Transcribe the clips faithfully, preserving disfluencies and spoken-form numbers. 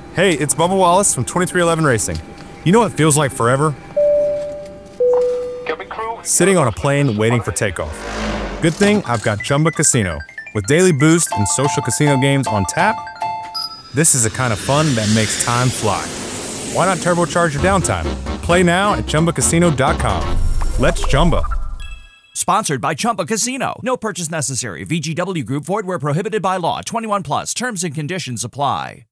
Hey, it's Bubba Wallace from twenty-three eleven Racing. You know what feels like forever? Sitting on a plane waiting for takeoff. Good thing I've got Chumba Casino. With daily boost and social casino games on tap, this is the kind of fun that makes time fly. Why not turbocharge your downtime? Play now at Chumba Casino dot com. Let's Chumba. Sponsored by Chumba Casino. No purchase necessary. V G W Group. Void where prohibited by law. twenty-one plus. Terms and conditions apply.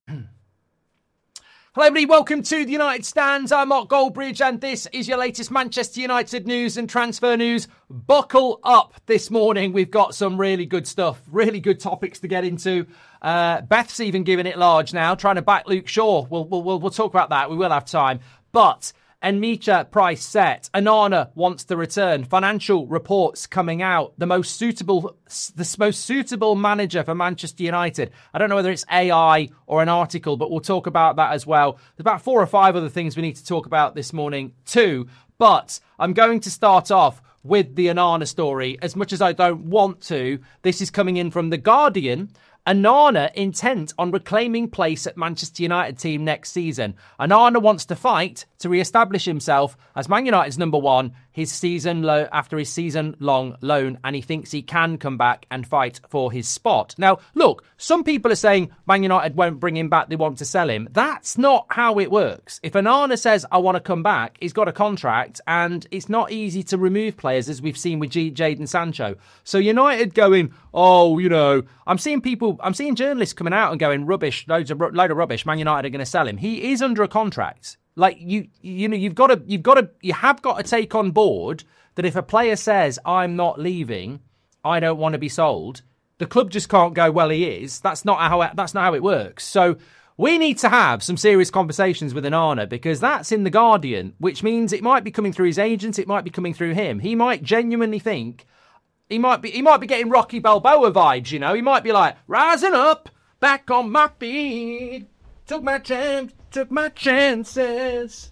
Hello everybody, welcome to the United Stands. I'm Mark Goldbridge and this is your latest Manchester United news and transfer news. Buckle up this morning. We've got some really good stuff, really good topics to get into. Uh, Beth's even giving it large now, trying to back Luke Shaw. We'll, we'll, we'll, we'll talk about that. We will have time. But Enmicha price set. Onana wants to return. Financial reports coming out. The most suitable, the most suitable manager for Manchester United. I don't know whether it's A I or an article, but we'll talk about that as well. There's about four or five other things we need to talk about this morning too. But I'm going to start off with the Onana story. As much as I don't want to, this is coming in from The Guardian. Onana intent on reclaiming place at Manchester United team next season. Onana wants to fight to re-establish himself as Man United's number one his season lo- after his season-long loan, and he thinks he can come back and fight for his spot. Now, look, some people are saying Man United won't bring him back, they want to sell him. That's not how it works. If Onana says, I want to come back, he's got a contract, and it's not easy to remove players, as we've seen with G- Jadon Sancho. So United going, oh, you know, I'm seeing people, I'm seeing journalists coming out and going, rubbish, loads of, load of rubbish, Man United are going to sell him. He is under a contract. Like, you you know, you've got to, you've got to, you have got to take on board that if a player says, I'm not leaving, I don't want to be sold, the club just can't go, well, he is. That's not how it, that's not how it works. So we need to have some serious conversations with Onana, because that's in The Guardian, which means it might be coming through his agents, it might be coming through him. He might genuinely think, he might be, he might be getting Rocky Balboa vibes, you know. He might be like, rising up, back on my feet, took my chance. Took my chances.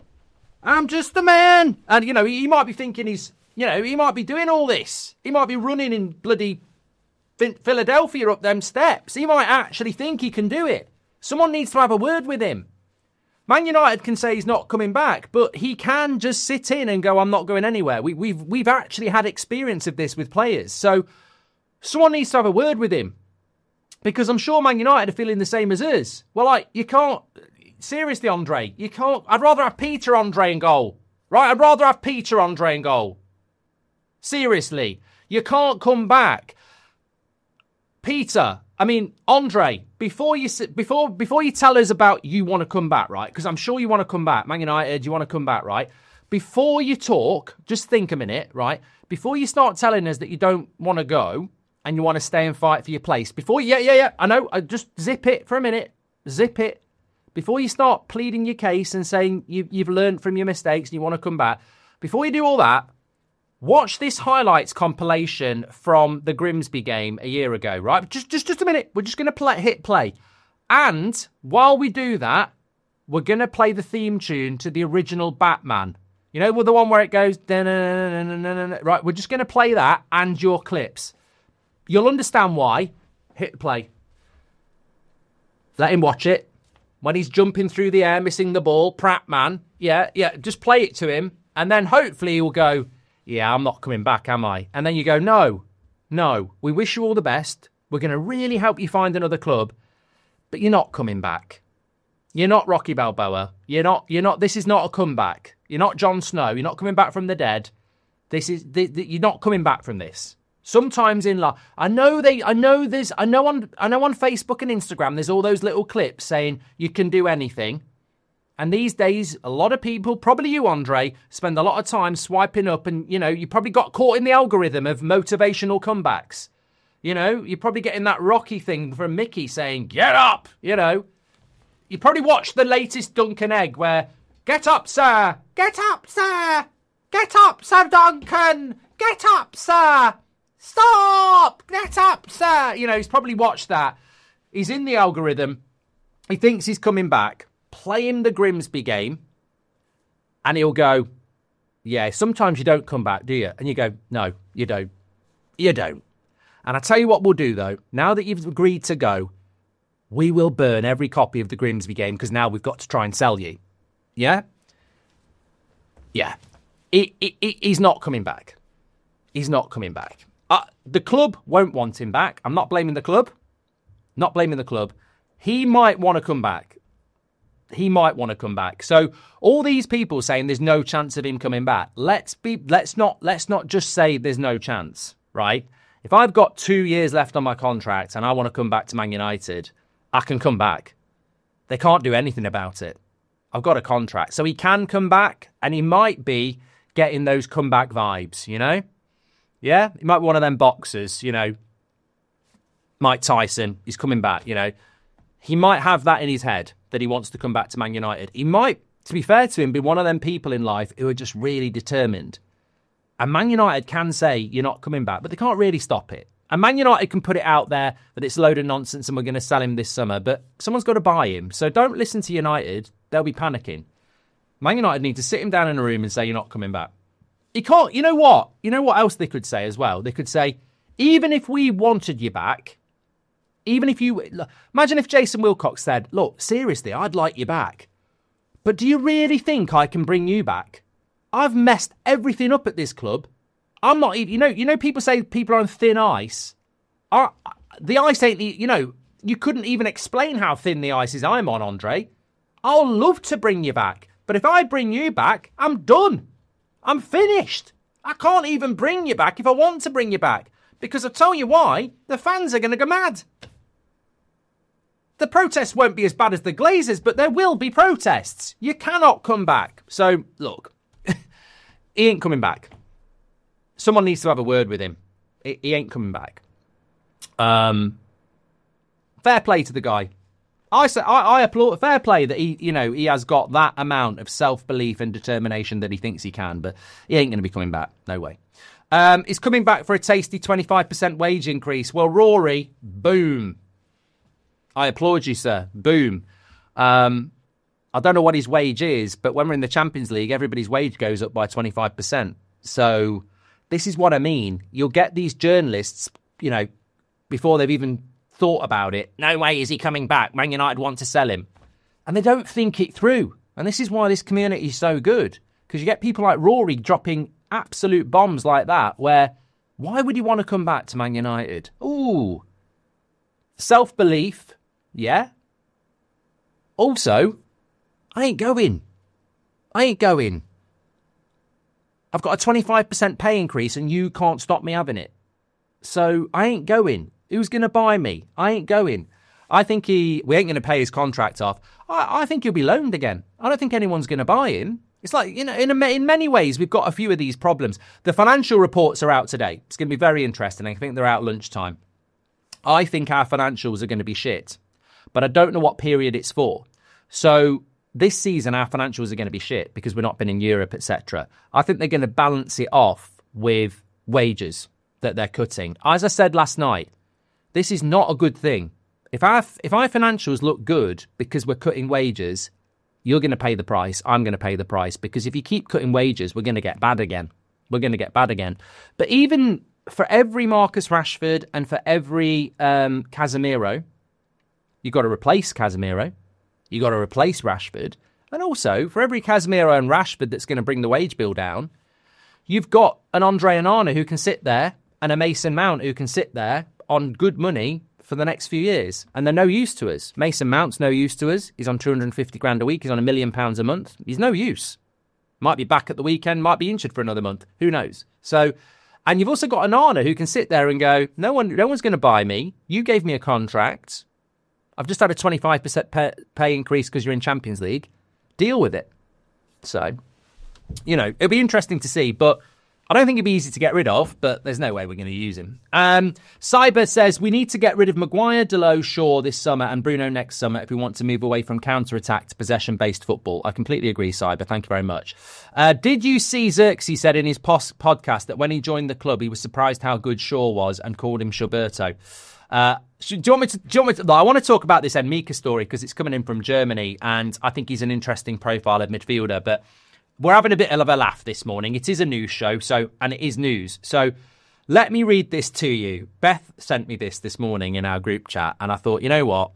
I'm just a man. And, you know, he, he might be thinking he's, you know, he might be doing all this. He might be running in bloody Philadelphia up them steps. He might actually think he can do it. Someone needs to have a word with him. Man United can say he's not coming back, but he can just sit in and go, I'm not going anywhere. We, we've, we've actually had experience of this with players. So someone needs to have a word with him. Because I'm sure Man United are feeling the same as us. Well, like, you can't... Seriously, Andre, you can't... I'd rather have Peter Andre in goal. Right? I'd rather have Peter Andre in goal. Seriously. You can't come back. Peter, I mean, Andre, before you before before you tell us about you want to come back, right? Because I'm sure you want to come back. Man United, you want to come back, right? Before you talk, just think a minute, right? Before you start telling us that you don't want to go and you want to stay and fight for your place. Before, yeah, yeah, yeah, I know. I just zip it for a minute. Zip it. Before you start pleading your case and saying you, you've learned from your mistakes and you want to come back, before you do all that, watch this highlights compilation from the Grimsby game a year ago, right? Just just, just a minute. We're just going to play, hit play. And while we do that, we're going to play the theme tune to the original Batman. You know, the one where it goes... Right, we're just going to play that and your clips. You'll understand why. Hit play. Let him watch it. When he's jumping through the air, missing the ball, Pratt man. Yeah, yeah, just play it to him. And then hopefully he'll go, yeah, I'm not coming back, am I? And then you go, no, no, we wish you all the best. We're going to really help you find another club. But you're not coming back. You're not Rocky Balboa. You're not, you're not, this is not a comeback. You're not Jon Snow. You're not coming back from the dead. This is, the, the, you're not coming back from this. Sometimes in life, I know they, I know there's, I know on, I know on Facebook and Instagram, there's all those little clips saying you can do anything. And these days, a lot of people, probably you, Andre, spend a lot of time swiping up and, you know, you probably got caught in the algorithm of motivational comebacks. You know, you're probably getting that Rocky thing from Mickey saying, get up, you know. You probably watched the latest Duncan Egg where, get up, sir, get up, sir, get up, Sir Duncan, get up, sir. Stop! Get up, sir! You know, he's probably watched that. He's in the algorithm. He thinks he's coming back. Play him the Grimsby game. And he'll go, yeah, sometimes you don't come back, do you? And you go, no, you don't. You don't. And I tell you what we'll do, though. Now that you've agreed to go, we will burn every copy of the Grimsby game because now we've got to try and sell you. Yeah? Yeah. He, he, he's not coming back. He's not coming back. Uh, the club won't want him back. I'm not blaming the club. Not blaming the club. He might want to come back. He might want to come back. So all these people saying there's no chance of him coming back. Let's be. Let's not. Let's not just say there's no chance, right? If I've got two years left on my contract and I want to come back to Man United, I can come back. They can't do anything about it. I've got a contract, so he can come back, and he might be getting those comeback vibes. You know, yeah, he might be one of them boxers. You know, Mike Tyson. He's coming back. You know, he might have that in his head that he wants to come back to Man United. He might, to be fair to him, be one of them people in life who are just really determined. And Man United can say, you're not coming back, but they can't really stop it. And Man United can put it out there that it's a load of nonsense and we're going to sell him this summer, but someone's got to buy him. So don't listen to United. They'll be panicking. Man United need to sit him down in a room and say, you're not coming back. He can't, you know what? You know what else they could say as well? They could say, even if we wanted you back, Even if you... Imagine if Jason Wilcox said, look, seriously, I'd like you back. But do you really think I can bring you back? I've messed everything up at this club. I'm not even... You know, you know people say people are on thin ice. I, the ice ain't... You know, you couldn't even explain how thin the ice is I'm on, Andre. I'll love to bring you back. But if I bring you back, I'm done. I'm finished. I can't even bring you back if I want to bring you back. Because I'll tell you why, the fans are going to go mad. The protests won't be as bad as the Glazers, but there will be protests. You cannot come back. So, look, he ain't coming back. Someone needs to have a word with him. He, he ain't coming back. Um, fair play to the guy. I say I, I applaud. Fair play that he, you know, he has got that amount of self-belief and determination that he thinks he can, but he ain't going to be coming back. No way. Um, he's coming back for a tasty twenty-five percent wage increase. Well, Rory, boom. I applaud you, sir. Boom. Um, I don't know what his wage is, but when we're in the Champions League, everybody's wage goes up by twenty-five percent. So this is what I mean. You'll get these journalists, you know, before they've even thought about it. No way is he coming back. Man United want to sell him. And they don't think it through. And this is why this community is so good. Because you get people like Rory dropping absolute bombs like that, where why would he want to come back to Man United? Ooh. Self-belief. Yeah. Also, I ain't going. I ain't going. I've got a twenty-five percent pay increase and you can't stop me having it. So I ain't going. Who's going to buy me? I ain't going. I think he, we ain't going to pay his contract off. I, I think he'll be loaned again. I don't think anyone's going to buy him. It's like, you know, in, a, in many ways, we've got a few of these problems. The financial reports are out today. It's going to be very interesting. I think they're out lunchtime. I think our financials are going to be shit. But I don't know what period it's for. So this season, our financials are going to be shit because we've not been in Europe, et cetera. I think they're going to balance it off with wages that they're cutting. As I said last night, this is not a good thing. If our, if our financials look good because we're cutting wages, you're going to pay the price. I'm going to pay the price. Because if you keep cutting wages, we're going to get bad again. We're going to get bad again. But even for every Marcus Rashford and for every um, Casemiro, you've got to replace Casemiro. You've got to replace Rashford. And also, for every Casemiro and Rashford that's going to bring the wage bill down, you've got an Andre Onana who can sit there and a Mason Mount who can sit there on good money for the next few years. And they're no use to us. Mason Mount's no use to us. He's on two hundred fifty grand a week. He's on a million pounds a month. He's no use. Might be back at the weekend, might be injured for another month. Who knows? So, and you've also got Onana who can sit there and go, no one, no one's going to buy me. You gave me a contract. I've just had a twenty-five percent pay, pay increase because you're in Champions League. Deal with it. So, you know, it'll be interesting to see, but I don't think it'd be easy to get rid of, but there's no way we're going to use him. Um, Cyber says, we need to get rid of Maguire, Dalot, Shaw this summer and Bruno next summer if we want to move away from counter-attack to possession-based football. I completely agree, Cyber. Thank you very much. Uh, did you see Xerxes said in his pos- podcast that when he joined the club, he was surprised how good Shaw was and called him Schuberto? Uh, do you want me to, do you want me to, I want to talk about this Enmika story because it's coming in from Germany and I think he's an interesting profile of midfielder, but we're having a bit of a laugh this morning. It is a news show, so and it is news. So let me read this to you. Beth sent me this this morning in our group chat, and I thought, you know what?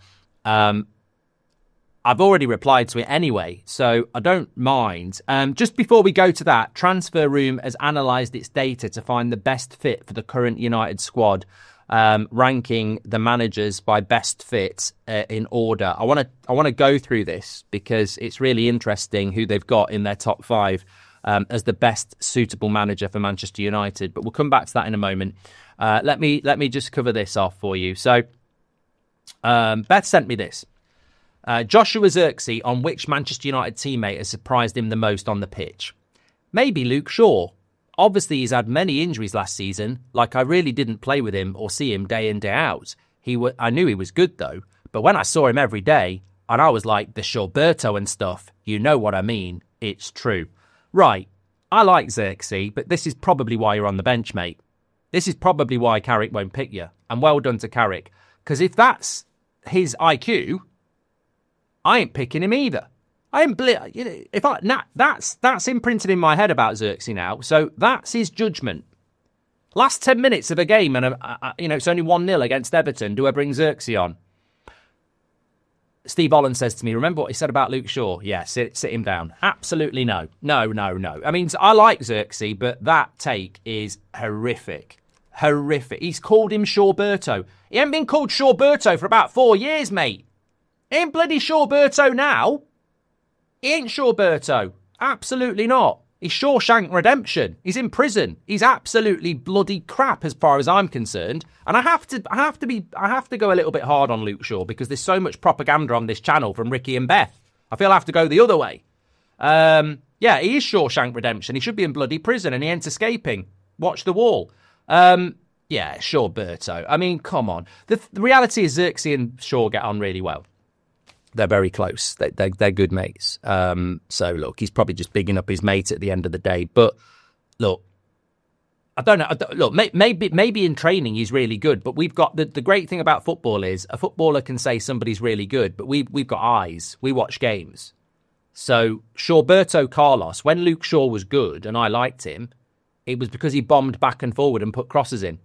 Um, I've already replied to it anyway, so I don't mind. Um, just before we go to that, Transfer Room has analysed its data to find the best fit for the current United squad, um, ranking the managers by best fit uh, in order. I want to I want to go through this because it's really interesting who they've got in their top five um, as the best suitable manager for Manchester United. But we'll come back to that in a moment. Uh, let me let me just cover this off for you. So, um, Beth sent me this. Uh, Joshua Zirkzee on which Manchester United teammate has surprised him the most on the pitch. Maybe Luke Shaw. Obviously, he's had many injuries last season. Like, I really didn't play with him or see him day in, day out. He w- I knew he was good, though. But when I saw him every day, and I was like, the Shawberto and stuff, you know what I mean. It's true. Right, I like Zirkzee, but this is probably why you're on the bench, mate. This is probably why Carrick won't pick you. And well done to Carrick. Because if that's his I Q... I ain't picking him either. I ain't bli- you know, if I nah, that's that's imprinted in my head about Zirkzee now. So that's his judgment. Last ten minutes of a game, and a, a, you know it's only one nil against Everton. Do I bring Zirkzee on? Steve Holland says to me, "Remember what he said about Luke Shaw? Yeah, sit sit him down. Absolutely no, no, no, no. I mean, I like Zirkzee, but that take is horrific, horrific. He's called him Shawberto. He ain't been called Shawberto for about four years, mate. He ain't bloody Shawberto now. He ain't Shawberto. Absolutely not. He's Shawshank Redemption. He's in prison. He's absolutely bloody crap as far as I'm concerned. And I have to I have to be I have to go a little bit hard on Luke Shaw because there's so much propaganda on this channel from Ricky and Beth. I feel I have to go the other way. Um, yeah, he is Shawshank Redemption. He should be in bloody prison and he ain't escaping. Watch The Wall. Um, yeah, Shawberto. I mean, come on. The, the reality is Zirkzee and Shaw get on really well. They're very close. They, they, they're good mates. Um, so, look, he's probably just bigging up his mate at the end of the day. But, look, I don't know. I don't, look, may, maybe maybe in training he's really good. But we've got... The, the great thing about football is a footballer can say somebody's really good. But we, we've got eyes. We watch games. So, Shawberto Carlos, when Luke Shaw was good and I liked him, it was because he bombed back and forward and put crosses in.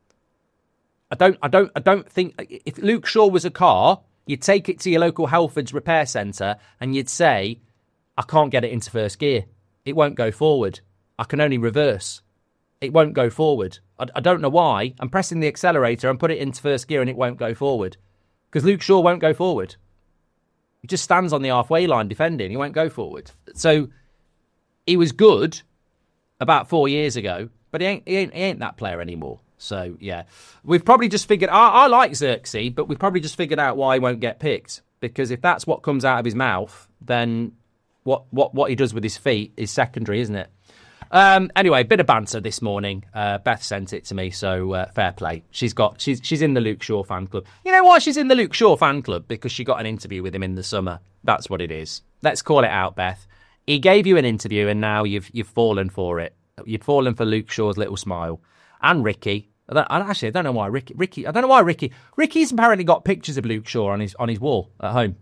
I don't, I don't, I don't think... If Luke Shaw was a car... You'd take it to your local Halfords repair centre and you'd say, I can't get it into first gear. It won't go forward. I can only reverse. It won't go forward. I, I don't know why. I'm pressing the accelerator and put it into first gear and it won't go forward. Because Luke Shaw won't go forward. He just stands on the halfway line defending. He won't go forward. So he was good about four years ago, but he ain't, he ain't, he ain't that player anymore. So, yeah, we've probably just figured... I, I like Zirkzee, but we've probably just figured out why he won't get picked. Because if that's what comes out of his mouth, then what what, what he does with his feet is secondary, isn't it? Um, anyway, bit of banter this morning. Uh, Beth sent it to me, so uh, fair play. She's got she's she's in the Luke Shaw fan club. You know why she's in the Luke Shaw fan club? Because she got an interview with him in the summer. That's what it is. Let's call it out, Beth. He gave you an interview, and now you've you've fallen for it. You've fallen for Luke Shaw's little smile. And Ricky. I, don't, I actually I don't know why Ricky. Ricky. I don't know why Ricky. Ricky's apparently got pictures of Luke Shaw on his on his wall at home.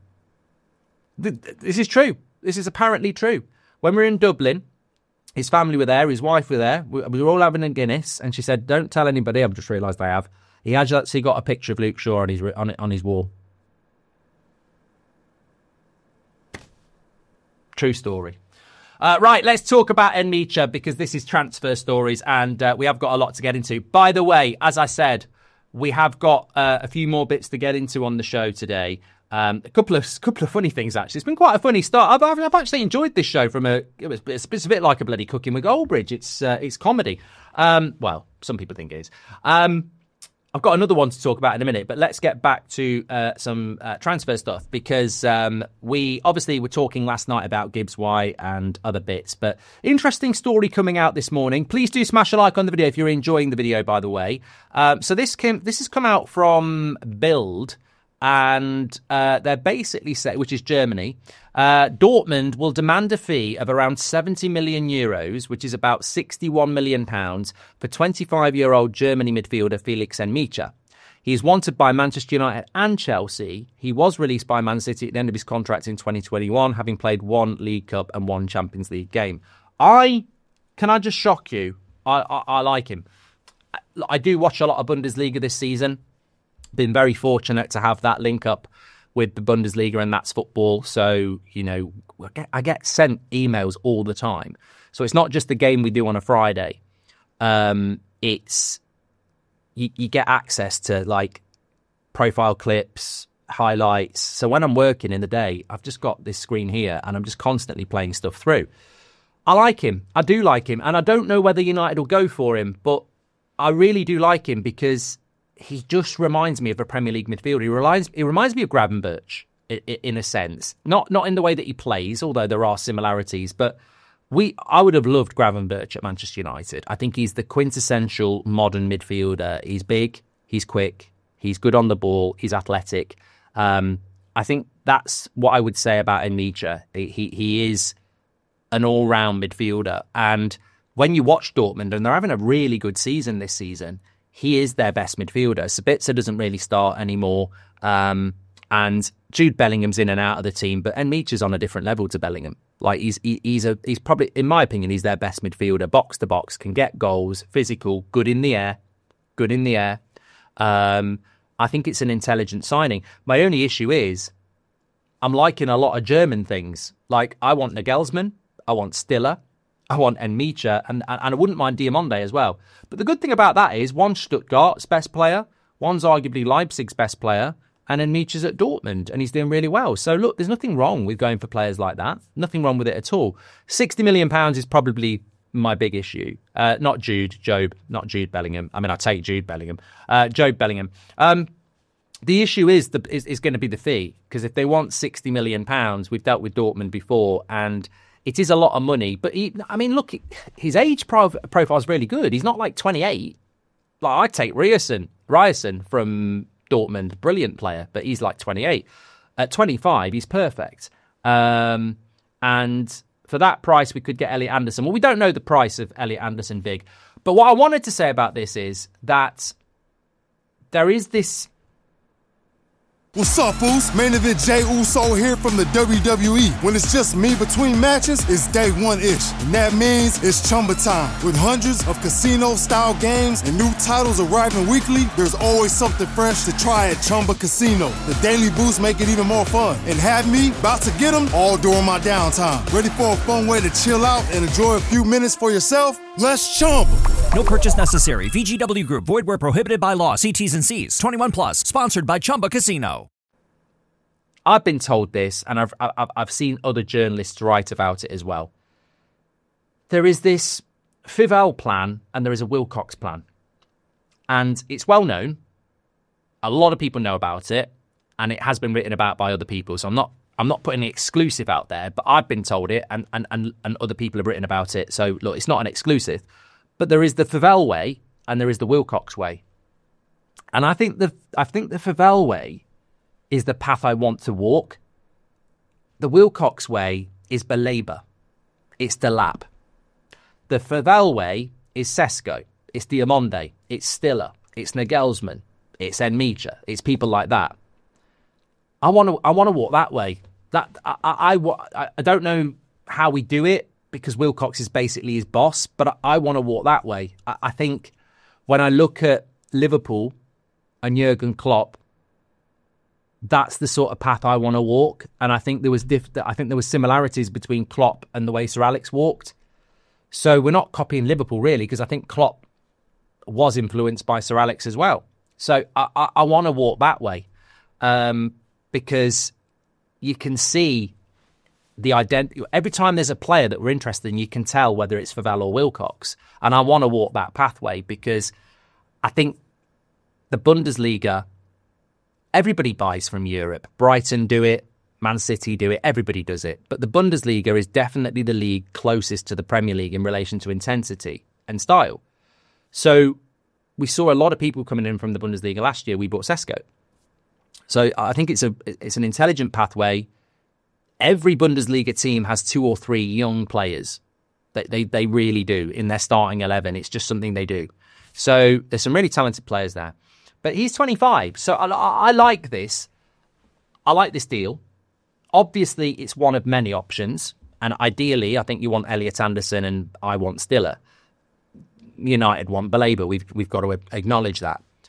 This is true. This is apparently true. When we were in Dublin, his family were there. His wife were there. We, we were all having a Guinness, and she said, "Don't tell anybody." I've just realised I have. He has actually got a picture of Luke Shaw on his on on his wall. True story. Uh, right, let's talk about Nmecha because this is transfer stories and uh, we have got a lot to get into. By the way, as I said, we have got uh, a few more bits to get into on the show today. Um, a couple of couple of funny things, actually. It's been quite a funny start. I've, I've actually enjoyed this show from a... It was, it's, it's a bit like a bloody Cooking with Goldbridge. It's uh, it's comedy. Um, well, some people think it is. Um, I've got another one to talk about in a minute, but let's get back to uh, some uh, transfer stuff because um, we obviously were talking last night about Gibbs White and other bits, but interesting story coming out this morning. Please do smash a like on the video if you're enjoying the video, by the way. Um, so this came, this has come out from Bild, and uh, they're basically saying, which is Germany, uh, Dortmund will demand a fee of around seventy million euros, which is about sixty-one million pounds, for twenty-five-year-old Germany midfielder Felix Nmecha. He is wanted by Manchester United and Chelsea. He was released by Man City at the end of his contract in twenty twenty-one, having played one League Cup and one Champions League game. I, can I just shock you? I, I, I like him. I, I do watch a lot of Bundesliga this season. Been very fortunate to have that link up with the Bundesliga, and that's football. So, you know, I get, I get sent emails all the time. So it's not just the game we do on a Friday. Um, it's you, you get access to like profile clips, highlights. So when I'm working in the day, I've just got this screen here and I'm just constantly playing stuff through. I like him. I do like him. And I don't know whether United will go for him, but I really do like him because he just reminds me of a Premier League midfielder. He reminds, he reminds me of Gravenberch in, in a sense. Not not in the way that he plays, although there are similarities, but we I would have loved Gravenberch at Manchester United. I think he's the quintessential modern midfielder. He's big, he's quick, he's good on the ball, he's athletic. Um, I think that's what I would say about Enmicha. He he is an all-round midfielder. And when you watch Dortmund, and they're having a really good season this season, he is their best midfielder. Sabitzer doesn't really start anymore. Um, and Jude Bellingham's in and out of the team, but Enmicha's on a different level to Bellingham. Like he's he, he's a he's probably, in my opinion, he's their best midfielder. Box to box, can get goals, physical, good in the air, good in the air. Um, I think it's an intelligent signing. My only issue is I'm liking a lot of German things. Like I want Nagelsmann, I want Stiller, I want Enmicha, and, and, and I wouldn't mind Diamonde as well. But the good thing about that is one's Stuttgart's best player, one's arguably Leipzig's best player, and Enmicha's at Dortmund, and he's doing really well. So look, there's nothing wrong with going for players like that. Nothing wrong with it at all. sixty million pounds is probably my big issue. Uh, not Jude, Job, not Jude Bellingham. I mean, I take Jude Bellingham. Uh, Job Bellingham. Um, the issue is the is, is going to be the fee, because if they want sixty million pounds, we've dealt with Dortmund before, and it is a lot of money. But he, I mean, look, his age prof- profile is really good. He's not like twenty-eight. Like I take Ryerson, Ryerson from Dortmund, brilliant player, but he's like twenty-eight. At twenty-five, he's perfect. Um, and for that price, we could get Elliot Anderson. Well, we don't know the price of Elliot Anderson, Vig. But what I wanted to say about this is that there is this... What's up, fools? Main event Jey Uso here from the W W E. When it's just me between matches, it's day one-ish. And that means it's Chumba time. With hundreds of casino-style games and new titles arriving weekly, there's always something fresh to try at Chumba Casino. The daily boosts make it even more fun. And have me about to get them all during my downtime. Ready for a fun way to chill out and enjoy a few minutes for yourself? Let's Chumba. No purchase necessary. V G W Group. Void where prohibited by law. See T's and C's. twenty-one plus. Sponsored by Chumba Casino. I've been told this, and I've, I've I've seen other journalists write about it as well. There is this Fivel plan, and there is a Wilcox plan, and it's well known. A lot of people know about it, and it has been written about by other people. So I'm not I'm not putting an exclusive out there, but I've been told it, and and and, and other people have written about it. So look, it's not an exclusive, but there is the Fivel way, and there is the Wilcox way, and I think the I think the Fivel way is the path I want to walk. The Wilcox way is Belabor. It's Delap. The Fivel way is Sesko. It's Diamonde. It's Stiller. It's Nagelsmann. It's Enmicha. It's people like that. I want to. I want to walk that way. That I, I, I, I don't know how we do it, because Wilcox is basically his boss, but I, I want to walk that way. I, I think when I look at Liverpool and Jurgen Klopp, that's the sort of path I want to walk, and I think there was diff- I think there was similarities between Klopp and the way Sir Alex walked. So we're not copying Liverpool really, because I think Klopp was influenced by Sir Alex as well. So I, I, I want to walk that way, um, because you can see the identity. Every time there's a player that we're interested in, you can tell whether it's Fivel or Wilcox, and I want to walk that pathway because I think the Bundesliga. Everybody buys from Europe. Brighton do it. Man City do it. Everybody does it. But the Bundesliga is definitely the league closest to the Premier League in relation to intensity and style. So we saw a lot of people coming in from the Bundesliga last year. We bought Sesko. So I think it's a it's an intelligent pathway. Every Bundesliga team has two or three young players. They, they, they really do in their starting eleven. It's just something they do. So there's some really talented players there. But he's twenty-five, so I, I like this. I like this deal. Obviously, it's one of many options, and ideally, I think you want Elliot Anderson, and I want Stiller. United want Belabor. We've we've got to acknowledge that.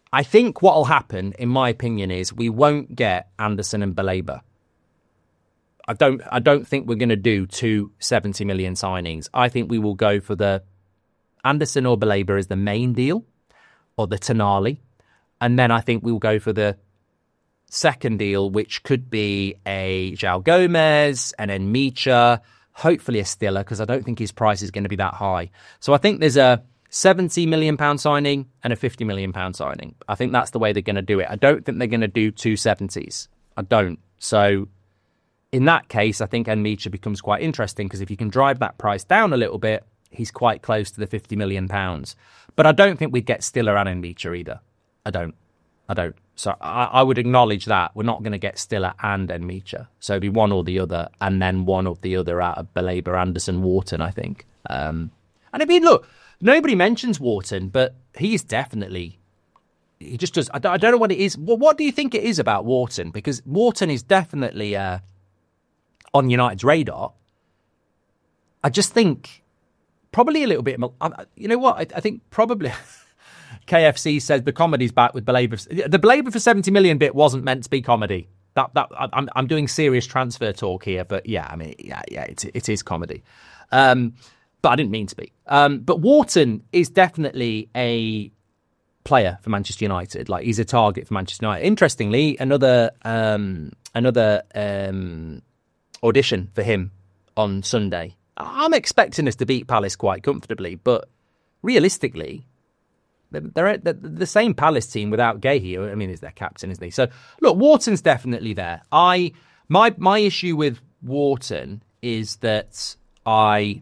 I think what will happen, in my opinion, is we won't get Anderson and Baleba. I don't I don't think we're going to do two seventy million signings. I think we will go for the Anderson or Baleba as the main deal, or the Tonali. And then I think we'll go for the second deal, which could be a João Gomez, and then Micha, hopefully a Stiller, because I don't think his price is going to be that high. So I think there's a seventy million pounds signing and a fifty million pounds signing. I think that's the way they're going to do it. I don't think they're going to do two seventies. I don't. So in that case, I think Micha becomes quite interesting, because if you can drive that price down a little bit, he's quite close to the fifty million pounds. But I don't think we'd get Stiller and Micha either. I don't. I don't. So I, I would acknowledge that. We're not going to get Stiller and Micha. So it'd be one or the other, and then one or the other out of Baleba, Anderson, Wharton, I think. Um, and I mean, look, nobody mentions Wharton, but he's definitely... He just does... I don't, I don't know what it is. Well, what do you think it is about Wharton? Because Wharton is definitely uh, on United's radar. I just think probably a little bit... You know what? I, I think probably... K F C says the comedy's back with Baleba. The Baleba for seventy million bit wasn't meant to be comedy. That that I'm I'm doing serious transfer talk here, but yeah, I mean, yeah, yeah, it it is comedy. Um, but I didn't mean to be. Um, but Wharton is definitely a player for Manchester United. Like, he's a target for Manchester United. Interestingly, another um, another um, audition for him on Sunday. I'm expecting us to beat Palace quite comfortably, but realistically, they're, they're the same Palace team without Gahey. I mean, he's their captain, isn't he? So, look, Wharton's definitely there. I my my issue with Wharton is that I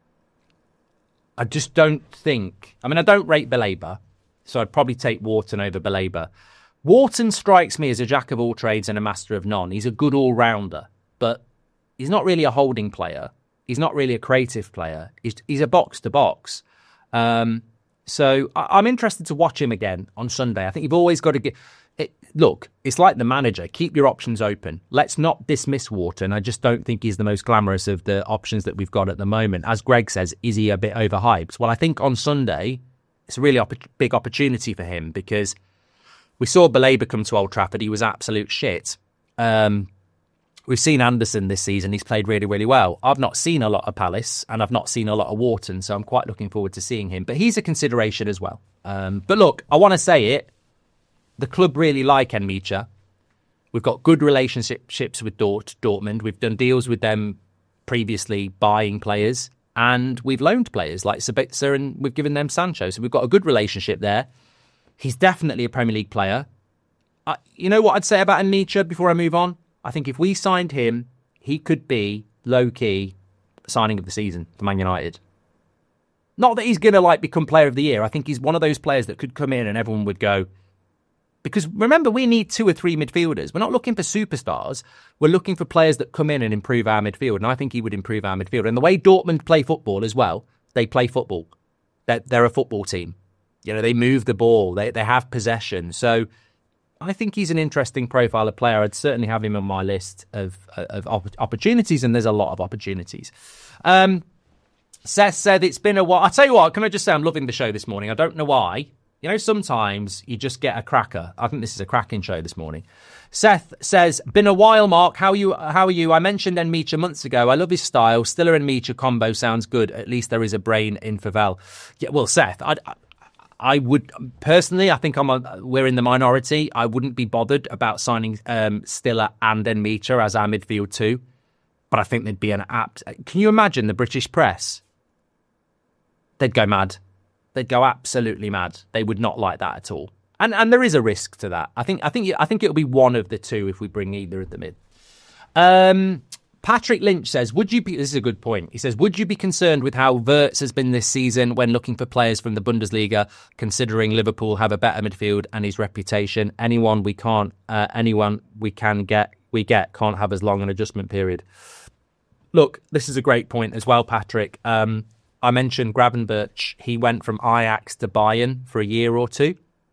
I just don't think... I mean, I don't rate Baleba, so I'd probably take Wharton over Baleba. Wharton strikes me as a jack of all trades and a master of none. He's a good all-rounder, but he's not really a holding player. He's not really a creative player. He's, he's a box-to-box. Um... So I'm interested to watch him again on Sunday. I think you've always got to get... It, look, it's like the manager. Keep your options open. Let's not dismiss Wharton. I just don't think he's the most glamorous of the options that we've got at the moment. As Greg says, is he a bit overhyped? Well, I think on Sunday, it's a really op- big opportunity for him, because we saw Baleba come to Old Trafford. He was absolute shit. Um... We've seen Anderson this season. He's played really, really well. I've not seen a lot of Palace, and I've not seen a lot of Wharton, so I'm quite looking forward to seeing him. But he's a consideration as well. Um, but look, I want to say it. The club really like Micha. We've got good relationships with Dort, Dortmund. We've done deals with them previously, buying players, and we've loaned players like Sabitzer, and we've given them Sancho. So we've got a good relationship there. He's definitely a Premier League player. Uh, you know what I'd say about Micha before I move on? I think if we signed him, he could be low-key signing of the season for Man United. Not that he's going to like become player of the year. I think he's one of those players that could come in and everyone would go... Because remember, we need two or three midfielders. We're not looking for superstars. We're looking for players that come in and improve our midfield. And I think he would improve our midfield. And the way Dortmund play football as well, they play football. They're, they're a football team. You know, they move the ball. They, they have possession. So... I think he's an interesting profile of player. I'd certainly have him on my list of of opportunities, and there's a lot of opportunities. Um, Seth said it's been a while. I'll tell you what, can I just say I'm loving the show this morning? I don't know why. You know, sometimes you just get a cracker. I think this is a cracking show this morning. Seth says, been a while, Mark. How are you? How are you? I mentioned Micha months ago. I love his style. Stiller and Micha combo sounds good. At least there is a brain in Favel. Yeah, well, Seth, I... I I would personally, I think I'm a, we're in the minority. I wouldn't be bothered about signing um, Stiller and Micha as our midfield too. But I think there'd be an apt. Can you imagine the British press? They'd go mad. They'd go absolutely mad. They would not like that at all. And and there is a risk to that. I think I think I think it'll be one of the two if we bring either of them in. Um. Patrick Lynch says, would you be, this is a good point. He says, would you be concerned with how Wirtz has been this season when looking for players from the Bundesliga, considering Liverpool have a better midfield and his reputation? Anyone we can't, uh, anyone we can get, we get can't have as long an adjustment period. Look, this is a great point as well, Patrick. Um, I mentioned Gravenberch. He went from Ajax to Bayern for a year or two,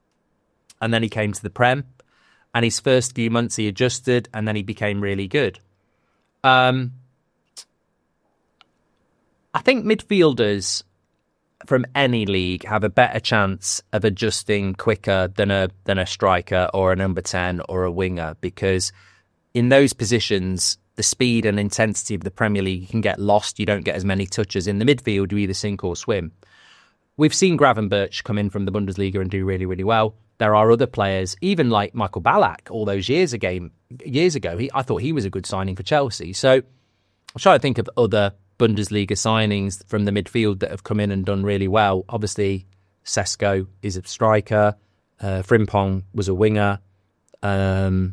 and then he came to the Prem, and his first few months he adjusted, and then he became really good. Um, I think midfielders, from any league have a better chance of adjusting quicker than a than a striker or a number ten or a winger, because in those positions, the speed and intensity of the Premier League can get lost. You don't get as many touches. In the midfield, you either sink or swim. We've seen Gravenberch come in from the Bundesliga and do really, really well. There are other players, even like Michael Ballack, all those years ago. Years ago, he, I thought he was a good signing for Chelsea. So I'm trying to think of other Bundesliga signings from the midfield that have come in and done really well. Obviously, Sesko is a striker. Uh, Frimpong was a winger. Um,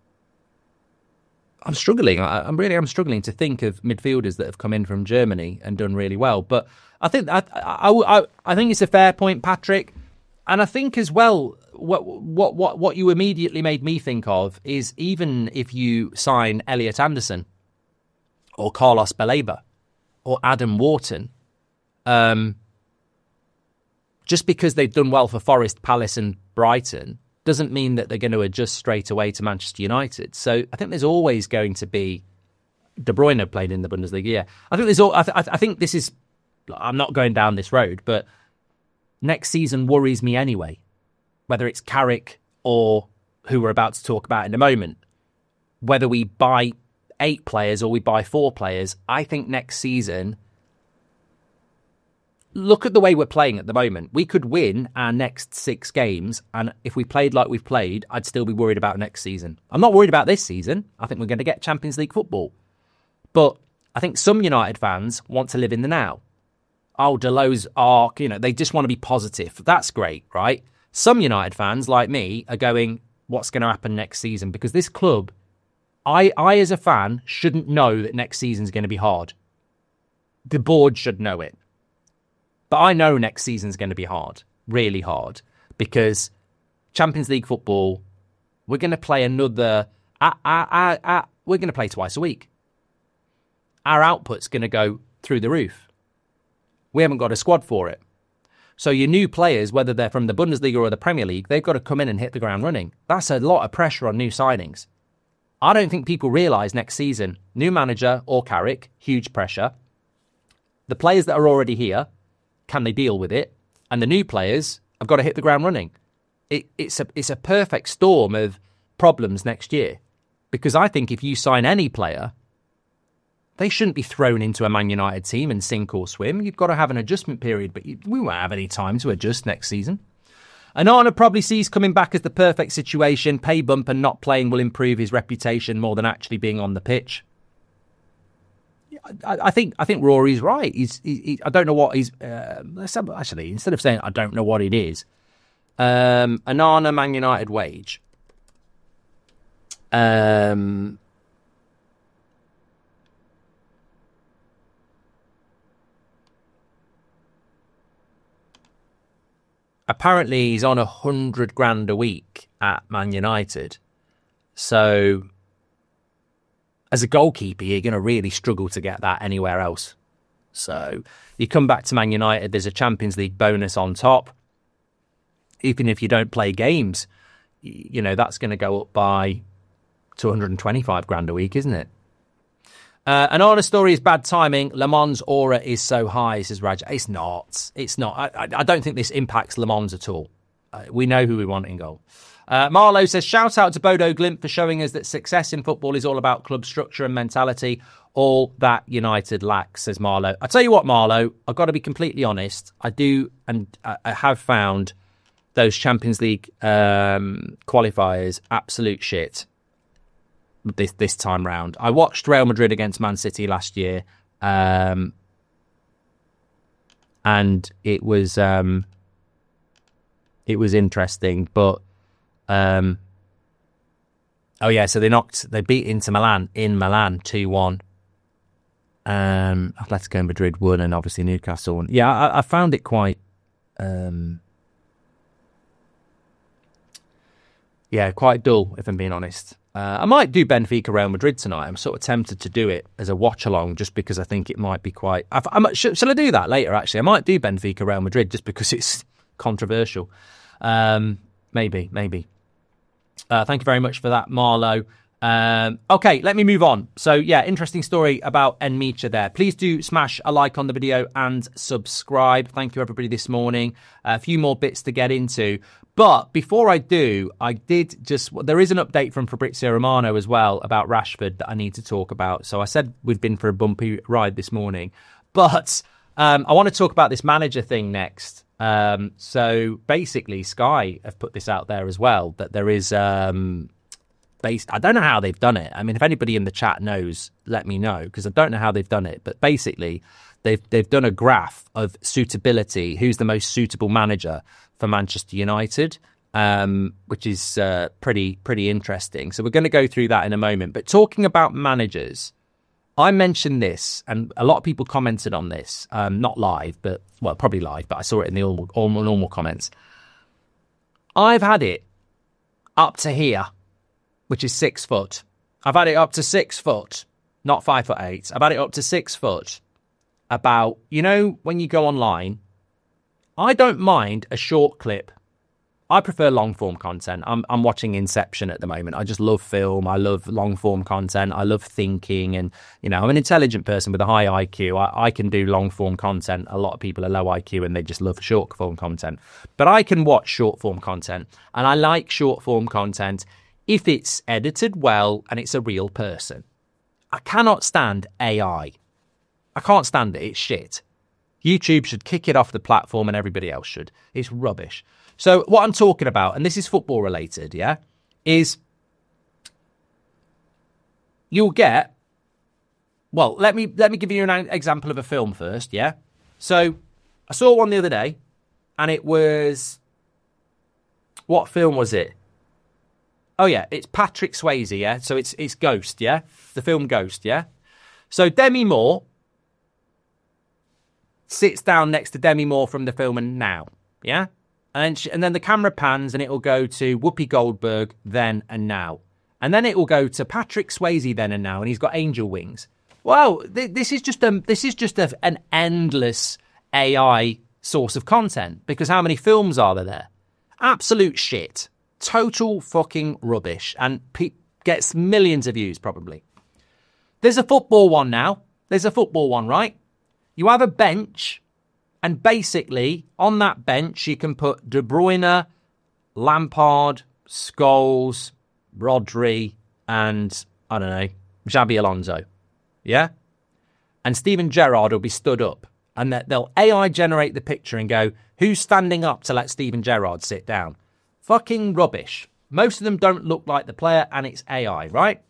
I'm struggling. I, I'm really, I'm struggling to think of midfielders that have come in from Germany and done really well. But I think I, I, I, I think it's a fair point, Patrick. And I think as well, what what what what you immediately made me think of is, even if you sign Elliot Anderson or Carlos Baleba or Adam Wharton, um, just because they've done well for Forest, Palace and Brighton doesn't mean that they're going to adjust straight away to Manchester United. So I think there's always going to be... De Bruyne played in the Bundesliga, yeah. I think there's all, I, th- I think this is... I'm not going down this road, but next season worries me anyway. Whether it's Carrick or who we're about to talk about in a moment. Whether we buy eight players or we buy four players, I think next season... Look at the way we're playing at the moment. We could win our next six games, and if we played like we've played, I'd still be worried about next season. I'm not worried about this season. I think we're going to get Champions League football. But I think some United fans want to live in the now. Oh, Delo's arc, you know, they just want to be positive. That's great, right? Some United fans, like me, are going, what's going to happen next season? Because this club, I, I as a fan, shouldn't know that next season's going to be hard. The board should know it. But I know next season's going to be hard, really hard, because Champions League football, we're going to play another, uh, uh, uh, uh, we're going to play twice a week. Our output's going to go through the roof. We haven't got a squad for it. So your new players, whether they're from the Bundesliga or the Premier League, they've got to come in and hit the ground running. That's a lot of pressure on new signings. I don't think people realise next season, new manager or Carrick, huge pressure. The players that are already here, can they deal with it? And the new players have got to hit the ground running. It, it's a it's a perfect storm of problems next year. Because I think if you sign any player, they shouldn't be thrown into a Man United team and sink or swim. You've got to have an adjustment period, but you, we won't have any time to adjust next season. Onana probably sees coming back as the perfect situation. Pay bump and not playing will improve his reputation more than actually being on the pitch. I, I think I think Rory's right. He's he, he, I don't know what he's uh, actually, instead of saying I don't know what it is, um, Onana Man United wage. Um, apparently he's on a hundred grand a week at Man United, so. As a goalkeeper, you're going to really struggle to get that anywhere else. So you come back to Man United, there's a Champions League bonus on top. Even if you don't play games, you know, that's going to go up by two hundred twenty-five grand a week, isn't it? Uh, an honest story is bad timing. Le Mans' aura is so high, says Raj. It's not. It's not. I, I don't think this impacts Le Mans at all. Uh, we know who we want in goal. Uh, Marlowe says, shout out to Bodo Glimt for showing us that success in football is all about club structure and mentality. All that United lacks, says Marlowe. I tell you what, Marlowe, I've got to be completely honest. I do, and I have found those Champions League um, qualifiers absolute shit this this time round. I watched Real Madrid against Man City last year, um, and it was um, it was interesting, but. Um, oh yeah, so they knocked, they beat Inter Milan in Milan two one. Um, Atletico Madrid won, and obviously Newcastle won. Yeah, I, I found it quite, um, yeah, quite dull, if I'm being honest. Uh, I might do Benfica Real Madrid tonight. I'm sort of tempted to do it as a watch along, just because I think it might be quite. I, I might, sh- shall I do that later? Actually, I might do Benfica Real Madrid just because it's controversial. Um, maybe, maybe. Uh, thank you very much for that, Marlowe. Um, okay, let me move on. So, yeah, interesting story about Nmecha there. Please do smash a like on the video and subscribe. Thank you, everybody, this morning. A few more bits to get into. But before I do, I did just... There is an update from Fabrizio Romano as well about Rashford that I need to talk about. So I said we've been for a bumpy ride this morning. But um, I want to talk about this manager thing next. Um, so basically, Sky have put this out there as well, that there is... Um, Based, I don't know how they've done it. I mean, if anybody in the chat knows, let me know, because I don't know how they've done it. But basically, they've they've done a graph of suitability, who's the most suitable manager for Manchester United, um, which is uh, pretty pretty interesting. So we're going to go through that in a moment. But talking about managers, I mentioned this, and a lot of people commented on this, um, not live, but well, probably live, but I saw it in the all, all normal comments. I've had it up to here, which is six foot. I've had it up to six foot, not five foot eight. I've had it up to six foot about, you know, when you go online, I don't mind a short clip. I prefer long form content. I'm I'm watching Inception at the moment. I just love film. I love long form content. I love thinking, and, you know, I'm an intelligent person with a high I Q. I, I can do long form content. A lot of people are low I Q and they just love short form content. But I can watch short form content, and I like short form content if it's edited well and it's a real person. I cannot stand A I. I can't stand it. It's shit. YouTube should kick it off the platform and everybody else should. It's rubbish. So what I'm talking about, and this is football related, yeah, is you'll get, well, let me let me give you an example of a film first, yeah? So I saw one the other day, and it was, what film was it? Oh, yeah, it's Patrick Swayze, yeah? So it's it's Ghost, yeah? The film Ghost, yeah? So Demi Moore sits down next to Demi Moore from the film and now, yeah? And, she, and then the camera pans and it will go to Whoopi Goldberg then and now. And then it will go to Patrick Swayze then and now, and he's got angel wings. Wow, th- this is just, a, this is just a, an endless A I source of content, because how many films are there there? Absolute shit. Total fucking rubbish, and pe- gets millions of views probably. There's a football one now. There's a football one, right? You have a bench, and basically on that bench you can put De Bruyne, Lampard, Scholes, Rodri, and I don't know, Xabi Alonso. Yeah? And Steven Gerrard will be stood up, and they'll A I generate the picture and go, who's standing up to let Steven Gerrard sit down? Fucking rubbish. Most of them don't look like the player, and it's A I, right?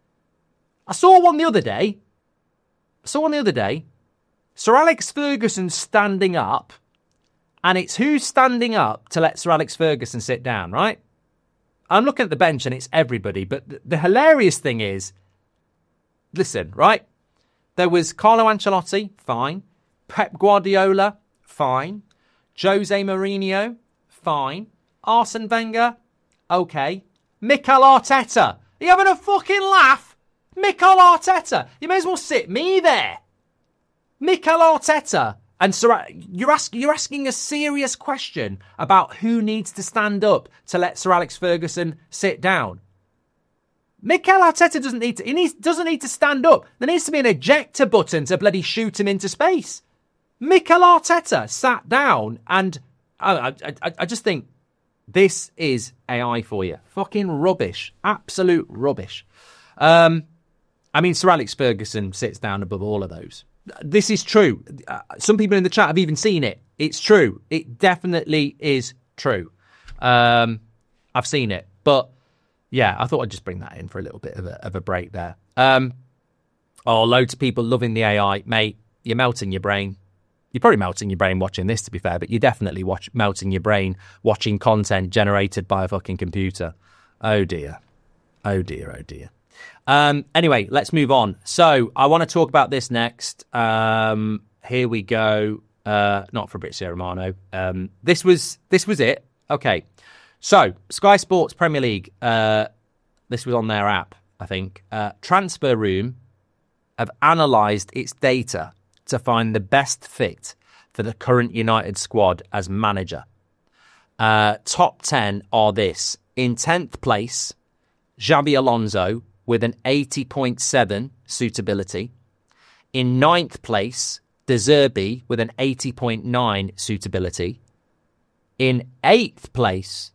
I saw one the other day. I saw one the other day. Sir Alex Ferguson standing up, and it's who's standing up to let Sir Alex Ferguson sit down, right? I'm looking at the bench, and it's everybody. But the, the hilarious thing is, listen, right? There was Carlo Ancelotti, fine. Pep Guardiola, fine. Jose Mourinho, fine. Arsene Wenger, okay. Mikel Arteta, are you having a fucking laugh? Mikel Arteta, you may as well sit me there. Mikel Arteta, and Sir, you're asking you're asking a serious question about who needs to stand up to let Sir Alex Ferguson sit down. Mikel Arteta doesn't need to. He needs, doesn't need to stand up. There needs to be an ejector button to bloody shoot him into space. Mikel Arteta sat down, and I, I, I just think. This is A I for you. Fucking rubbish. Absolute rubbish. Um, I mean, Sir Alex Ferguson sits down above all of those. This is true. Uh, some people in the chat have even seen it. It's true. It definitely is true. Um, I've seen it. But, yeah, I thought I'd just bring that in for a little bit of a, of a break there. Um, oh, loads of people loving the A I. Mate, you're melting your brain. You're probably melting your brain watching this, to be fair, but you're definitely watch, melting your brain watching content generated by a fucking computer. Oh, dear. Oh, dear. Oh, dear. Um, anyway, let's move on. So I want to talk about this next. Um, here we go. Uh, not Fabrizio Romano. Um, this was this was it. Okay. So Sky Sports Premier League. Uh, this was on their app, I think. Uh, Transfer Room have analysed its data to find the best fit for the current United squad as manager. Uh, top ten are this. In tenth place, Xabi Alonso with an eighty point seven suitability. In ninth place, De Zerbi with an eighty point nine suitability. In eighth place...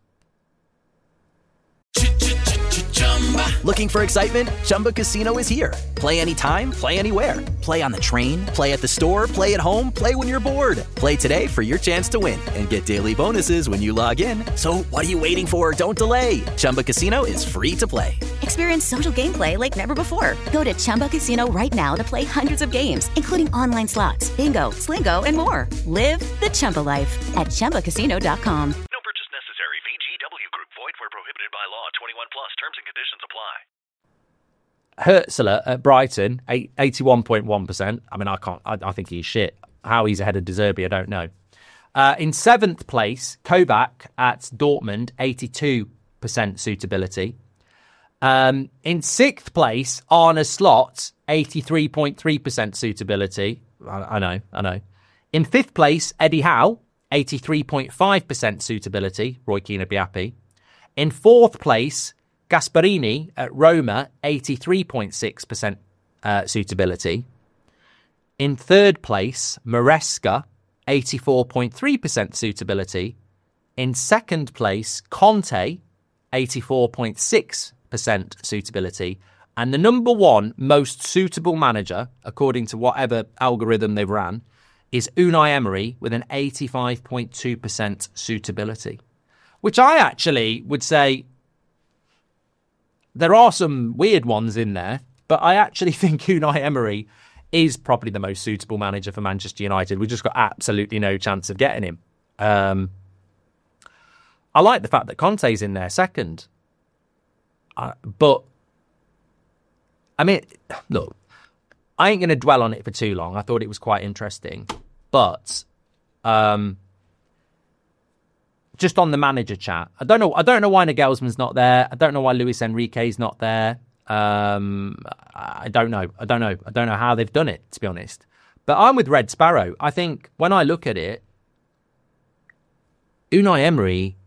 Looking for excitement? Chumba Casino is here. Play anytime, play anywhere. Play on the train, play at the store, play at home, play when you're bored. Play today for your chance to win and get daily bonuses when you log in. So what are you waiting for? Don't delay. Chumba Casino is free to play. Experience social gameplay like never before. Go to Chumba Casino right now to play hundreds of games, including online slots, bingo, Slingo, and more. Live the Chumba life at Chumba Casino dot com. No purchase necessary. V G W Group. Void where prohibited by law. twenty-one plus. Terms and conditions apply. Hurtsler at Brighton, eighty-one point one percent. I mean, I can't. I, I think he's shit. How he's ahead of De Zerbi, I don't know. Uh, in seventh place, Kovac at Dortmund, eighty-two percent suitability. Um, in sixth place, Arne Slot, eighty-three point three percent suitability. I, I know, I know. In fifth place, Eddie Howe, eighty-three point five percent suitability. Roy Keane would be happy. In fourth place, Gasparini at Roma, eighty-three point six percent uh, suitability. In third place, Maresca, eighty-four point three percent suitability. In second place, Conte, eighty-four point six percent suitability. And the number one most suitable manager, according to whatever algorithm they've ran, is Unai Emery with an eighty-five point two percent suitability. Which I actually would say... There are some weird ones in there, but I actually think Unai Emery is probably the most suitable manager for Manchester United. We've just got absolutely no chance of getting him. Um, I like the fact that Conte's in there second. Uh, but, I mean, look, I ain't going to dwell on it for too long. I thought it was quite interesting. But... Um, Just on the manager chat, I don't know. I don't know why Nagelsmann's not there. I don't know why Luis Enrique's not there. Um, I don't know. I don't know. I don't know how they've done it, to be honest. But I'm with Red Sparrow. I think when I look at it, Unai Emery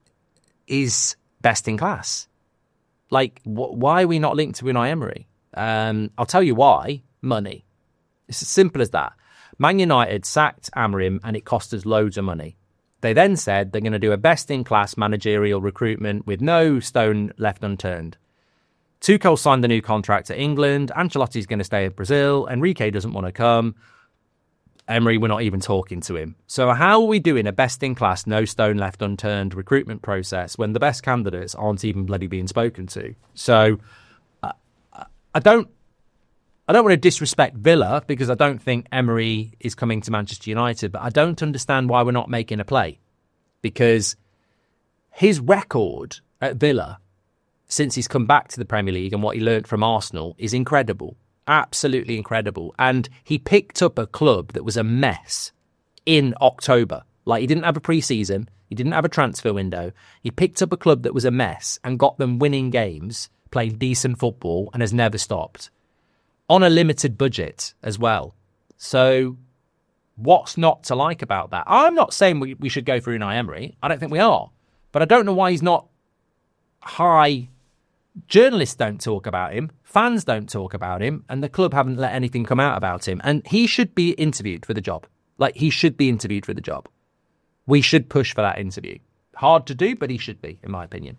is best in class. Like, wh- why are we not linked to Unai Emery? Um, I'll tell you why. Money. It's as simple as that. Man United sacked Amorim and it cost us loads of money. They then said they're going to do a best-in-class managerial recruitment with no stone left unturned. Tuchel signed the new contract to England. Ancelotti's going to stay at Brazil. Enrique doesn't want to come. Emery, we're not even talking to him. So how are we doing a best-in-class, no stone left unturned recruitment process when the best candidates aren't even bloody being spoken to? So uh, I don't I don't want to disrespect Villa because I don't think Emery is coming to Manchester United, but I don't understand why we're not making a play. Because his record at Villa, since he's come back to the Premier League and what he learnt from Arsenal, is incredible. Absolutely incredible. And he picked up a club that was a mess in October. Like, he didn't have a pre-season. He didn't have a transfer window. He picked up a club that was a mess and got them winning games, playing decent football, and has never stopped. On a limited budget as well. So what's not to like about that? I'm not saying we, we should go for Unai Emery. I don't think we are. But I don't know why he's not high. Journalists don't talk about him. Fans don't talk about him. And the club haven't let anything come out about him. And he should be interviewed for the job. Like, he should be interviewed for the job. We should push for that interview. Hard to do, but he should be, in my opinion.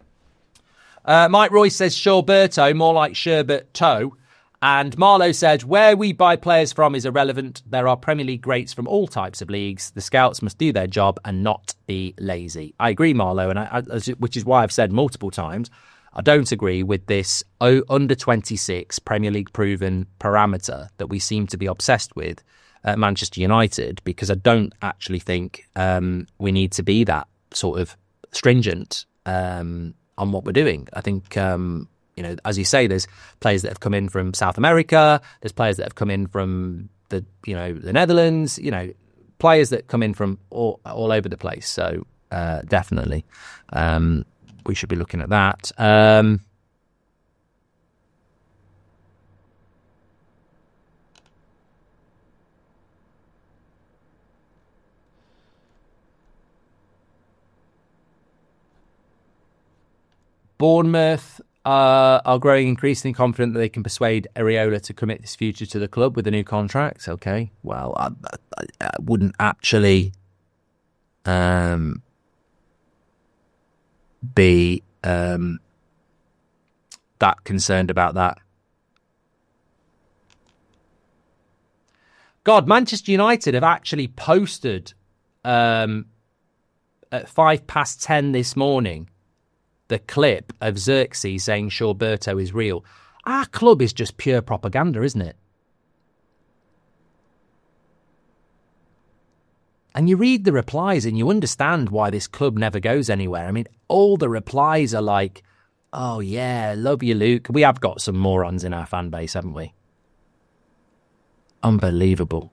Uh, Mike Royce says Shawberto, more like Sherbert Toe. And Marlowe said, where we buy players from is irrelevant. There are Premier League greats from all types of leagues. The scouts must do their job and not be lazy. I agree, Marlowe, and I, I, which is why I've said multiple times, I don't agree with this under twenty-six Premier League proven parameter that we seem to be obsessed with at Manchester United, because I don't actually think um, we need to be that sort of stringent um, on what we're doing. I think... Um, You know, as you say, there's players that have come in from South America. There's players that have come in from the, you know, the Netherlands. You know, players that come in from all, all over the place. So uh, definitely, um, we should be looking at that. Um, Bournemouth uh, are growing increasingly confident that they can persuade Areola to commit his future to the club with a new contract. Okay, well, I, I, I wouldn't actually um, be um, that concerned about that. God, Manchester United have actually posted um, at five past ten this morning the clip of Xerxes saying Shawberto is real. Our club is just pure propaganda, isn't it? And you read the replies and you understand why this club never goes anywhere. I mean, all the replies are like, oh yeah, love you, Luke. We have got some morons in our fan base, haven't we? Unbelievable.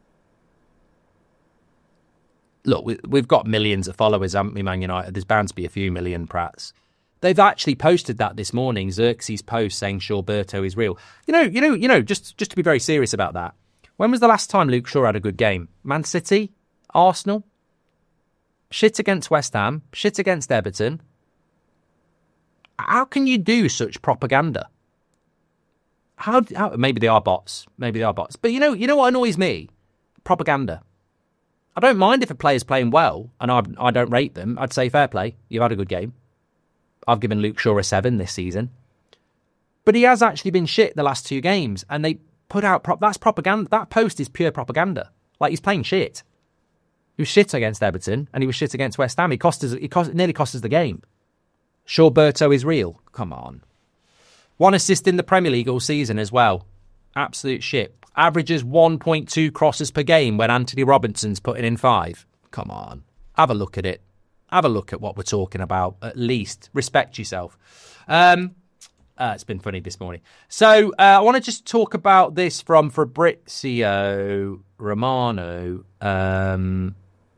Look, we, we've got millions of followers, haven't we, Man United? There's bound to be a few million Pratts. They've actually posted that this morning, Xerxes' post saying Shawberto is real. You know, you know, you know, just, just to be very serious about that. When was the last time Luke Shaw had a good game? Man City? Arsenal? Shit against West Ham? Shit against Everton? How can you do such propaganda? How, how maybe they are bots, maybe they are bots. But you know, you know what annoys me? Propaganda. I don't mind if a player's playing well and I I don't rate them. I'd say fair play. You've had a good game. I've given Luke Shaw a seven this season, but he has actually been shit the last two games, and they put out prop. That's propaganda. That post is pure propaganda. Like he's playing shit. He was shit against Everton and he was shit against West Ham. He cost us. He cost, nearly cost us the game. Shawberto is real. Come on. One assist in the Premier League all season as well. Absolute shit. Averages one point two crosses per game when Anthony Robinson's putting in five. Come on. Have a look at it. Have a look at what we're talking about, at least. Respect yourself. Um, uh, it's been funny this morning. So uh, I want to just talk about this from Fabrizio Romano. Um...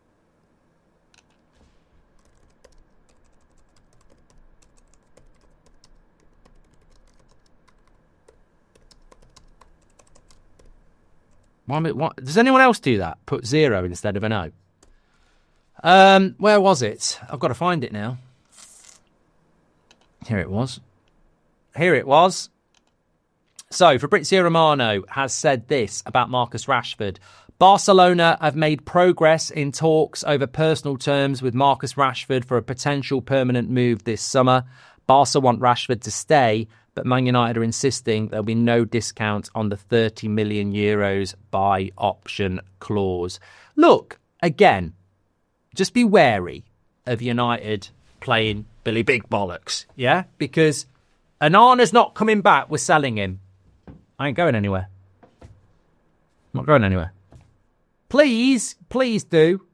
What, what, does anyone else do that? Put zero instead of an O. Um, where was it? I've got to find it now. Here it was. Here it was. So, Fabrizio Romano has said this about Marcus Rashford. Barcelona have made progress in talks over personal terms with Marcus Rashford for a potential permanent move this summer. Barca want Rashford to stay, but Man United are insisting there'll be no discount on the thirty million euros buy option clause. Look, again, just be wary of United playing Billy Big Bollocks, yeah? Because Onana's not coming back, we're selling him. I ain't going anywhere. Not going anywhere. Please, please do.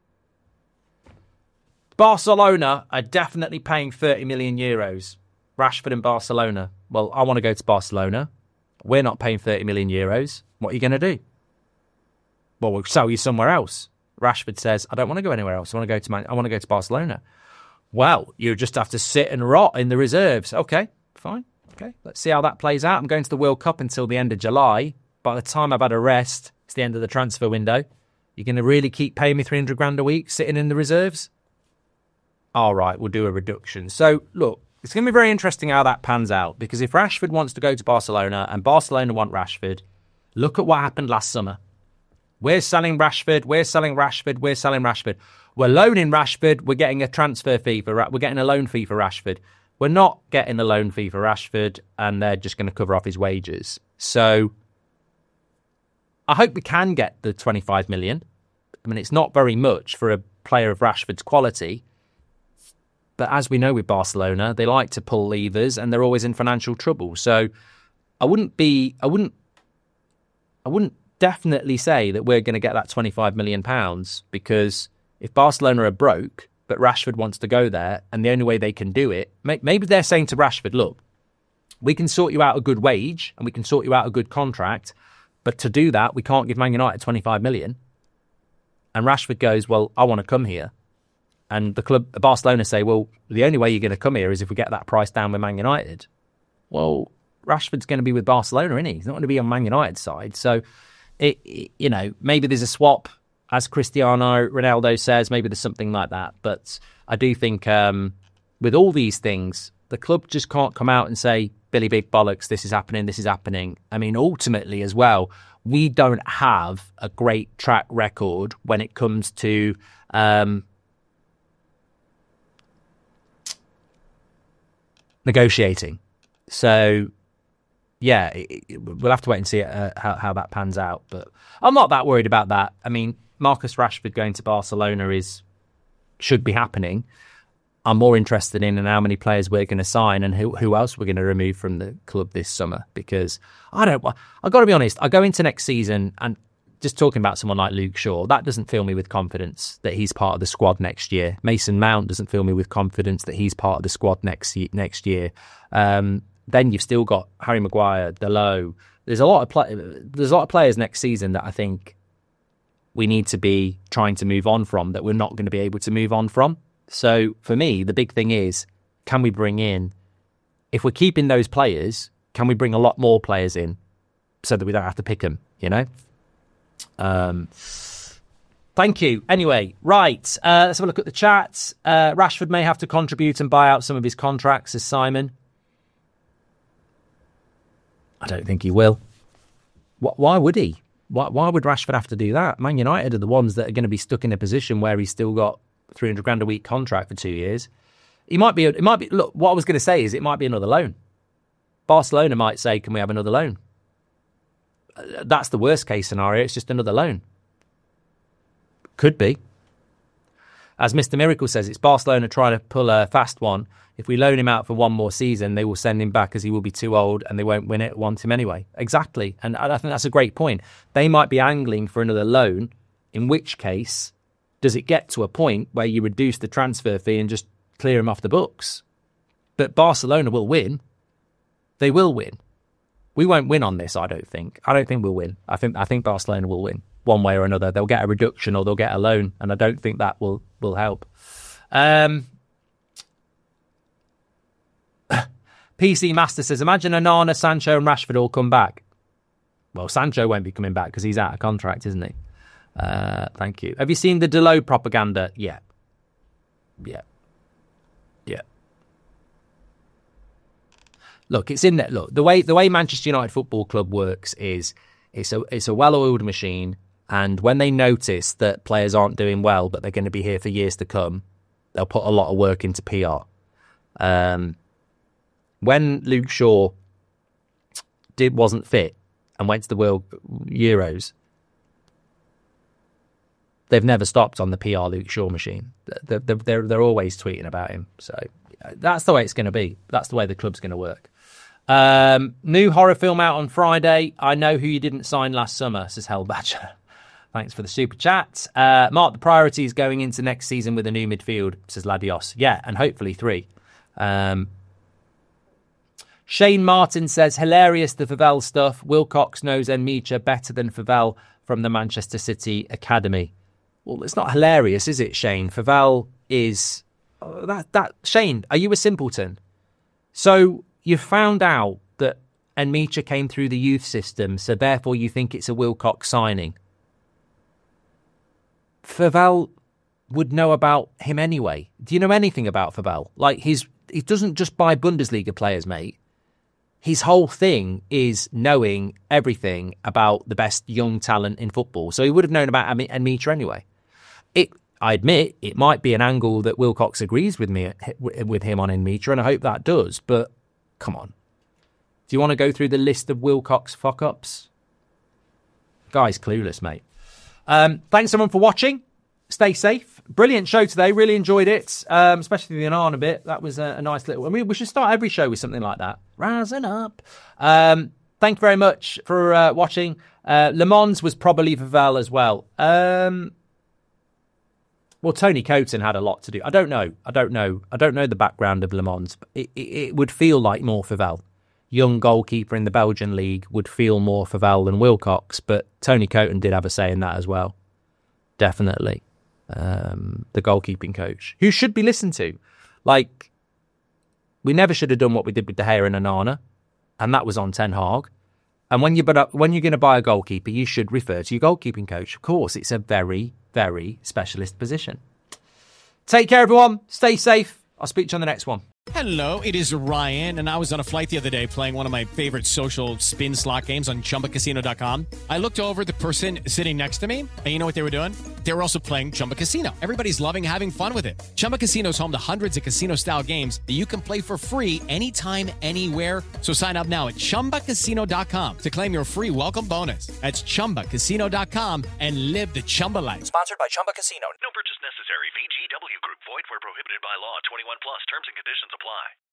Barcelona are definitely paying thirty million euros. Rashford and Barcelona. Well, I want to go to Barcelona. We're not paying thirty million euros. What are you going to do? Well, we'll sell you somewhere else. Rashford says, I don't want to go anywhere else. I want to go to Man- I want to go to Barcelona. Well, you just have to sit and rot in the reserves. Okay, fine. Okay, let's see how that plays out. I'm going to the World Cup until the end of July. By the time I've had a rest, it's the end of the transfer window. You're going to really keep paying me three hundred grand a week sitting in the reserves? All right, we'll do a reduction. So, look, it's going to be very interesting how that pans out, because if Rashford wants to go to Barcelona and Barcelona want Rashford, look at what happened last summer. We're selling Rashford, we're selling Rashford, we're selling Rashford. We're loaning Rashford, we're getting a transfer fee for we're getting a loan fee for Rashford. We're not getting a loan fee for Rashford, and they're just going to cover off his wages. So I hope we can get the twenty-five million. I mean, it's not very much for a player of Rashford's quality. But as we know with Barcelona, they like to pull levers and they're always in financial trouble. So I wouldn't be, I wouldn't, I wouldn't definitely say that we're going to get that twenty-five million pounds, because if Barcelona are broke, but Rashford wants to go there and the only way they can do it, maybe they're saying to Rashford, look, we can sort you out a good wage and we can sort you out a good contract. But to do that, we can't give Man United twenty-five million. And Rashford goes, well, I want to come here. And the club, Barcelona say, well, the only way you're going to come here is if we get that price down with Man United. Well, Rashford's going to be with Barcelona, isn't he? He's not going to be on Man United's side. So, it, it, you know, maybe there's a swap, as Cristiano Ronaldo says. Maybe there's something like that. But I do think um, with all these things, The club just can't come out and say, Billy Big Bollocks, this is happening, this is happening. I mean, ultimately as well, we don't have a great track record when it comes to um, negotiating. So, yeah, it, it, we'll have to wait and see uh, how, how that pans out. But I'm not that worried about that. I mean, Marcus Rashford going to Barcelona is should be happening. I'm more interested in how many players we're going to sign and who, who else we're going to remove from the club this summer. Because I don't, I've got to be honest, I go into next season and just talking about someone like Luke Shaw, that doesn't fill me with confidence that he's part of the squad next year. Mason Mount doesn't fill me with confidence that he's part of the squad next next year. Um, then you've still got Harry Maguire, Dalot. There's a lot of play, there's a lot of players next season that I think we need to be trying to move on from that we're not going to be able to move on from. So for me, the big thing is, can we bring in, if we're keeping those players, can we bring a lot more players in so that we don't have to pick them, you know? Um, thank you. Anyway, right, uh, let's have a look at the chat. Uh, Rashford may have to contribute and buy out some of his contracts, says Simon. I don't think he will. Why would he? Why, why would Rashford have to do that? Man United are the ones that are going to be stuck in a position where he's still got three hundred grand a week contract for two years. He might be, it might be, look, what I was going to say is it might be another loan. Barcelona might say, can we have another loan? That's the worst case scenario. It's just another loan. Could be. As Mister Miracle says, it's Barcelona trying to pull a fast one. If we loan him out for one more season, they will send him back as he will be too old and they won't win it, want him anyway. Exactly. And I think that's a great point. They might be angling for another loan, in which case, does it get to a point where you reduce the transfer fee and just clear him off the books? But Barcelona will win. They will win. We won't win on this, I don't think. I don't think we'll win. I think I think Barcelona will win one way or another. They'll get a reduction or they'll get a loan, and I don't think that will, will help. Um, P C Master says, imagine Onana, Sancho and Rashford all come back. Well, Sancho won't be coming back because he's out of contract, isn't he? Uh, thank you. Have you seen the Dalot propaganda? Yeah. Yeah. Yeah. Look, it's in there. Look, the way the way Manchester United Football Club works is it's a it's a well-oiled machine, and when they notice that players aren't doing well, but they're going to be here for years to come, they'll put a lot of work into P R. Um, when Luke Shaw did wasn't fit and went to the World Euros, they've never stopped on the P R Luke Shaw machine. They're, they're, they're always tweeting about him. So that's the way it's going to be. That's the way the club's going to work. Um, new horror film out on Friday. I Know Who You Didn't Sign Last Summer, says Hell Badger. Thanks for the super chat. Uh, Mark, the priority is going into next season with a new midfield, says Ladios. Yeah, and hopefully three. Um, Shane Martin says, hilarious the Favell stuff. Wilcox knows Enmicha better than Favell from the Manchester City Academy. Well, it's not hilarious, is it, Shane? Favell is... Uh, that that Shane, are you a simpleton? So you found out that Enmicha came through the youth system, so therefore you think it's a Wilcox signing. Favell would know about him anyway. Do you know anything about Favell? Like, he's he doesn't just buy Bundesliga players, mate. His whole thing is knowing everything about the best young talent in football. So he would have known about Enmicha anyway. It, I admit, it might be an angle that Wilcox agrees with me with him on Enmicha, and I hope that does. But come on, do you want to go through the list of Wilcox fuck-ups? Guy's clueless, mate. Um, thanks everyone for watching. Stay safe. Brilliant show today. Really enjoyed it, um, especially the Onana bit. That was a, a nice little... I mean, we should start every show with something like that. Rising up. Um, thank you very much for uh, watching. Uh, Le Mans was probably Favell as well. Um, well, Tony Coton had a lot to do. I don't know. I don't know. I don't know the background of Le Mans. But it, it, it would feel like more Favell. Young goalkeeper in the Belgian league would feel more Favell than Wilcox, but Tony Coton did have a say in that as well. Definitely. Um, the goalkeeping coach, who should be listened to. Like, we never should have done what we did with De Gea and Onana, and that was on Ten Hag. And when, you, but when you're going to buy a goalkeeper, you should refer to your goalkeeping coach. Of course, it's a very, very specialist position. Take care, everyone. Stay safe. I'll speak to you on the next one. Hello, it is Ryan, and I was on a flight the other day playing one of my favorite social spin slot games on Chumba Casino dot com. I looked over at the person sitting next to me, and you know what they were doing? They were also playing Chumba Casino. Everybody's loving having fun with it. Chumba Casino is home to hundreds of casino-style games that you can play for free anytime, anywhere. So sign up now at Chumba Casino dot com to claim your free welcome bonus. That's Chumba Casino dot com and live the Chumba life. Sponsored by Chumba Casino. No purchase necessary. V G W Group. Void where prohibited by law. twenty-one plus. Terms and conditions apply.